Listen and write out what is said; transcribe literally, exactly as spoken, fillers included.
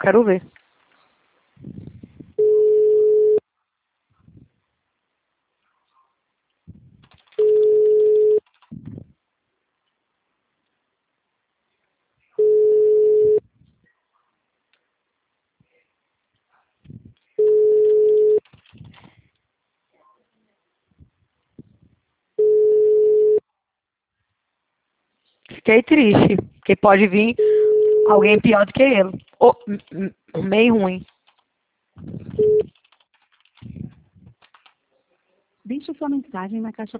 quero ver. Fiquei triste, porque pode vir alguém pior do que ele. Ou m- m- meio ruim. Deixe sua mensagem na caixa